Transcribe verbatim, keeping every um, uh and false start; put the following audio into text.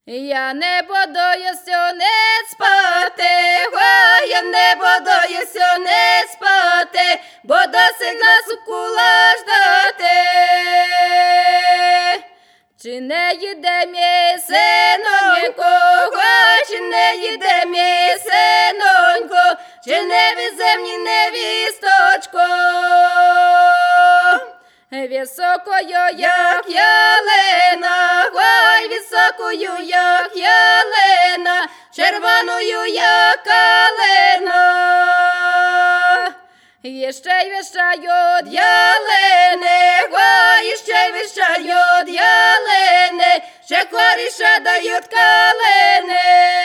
Я не бодаюся не спати, ой, я не бодаюся не спати, бо досить нас укула ждати. Чи не їде мій синонько, ой, чи не їде мій синонько, чи не везе мені невісточко? Високою, як ялина, ой, високою, як ялина, червоною, як калина. Іще й вищають ялини, ой, іще й вищають ялини, ще коріше дають калини.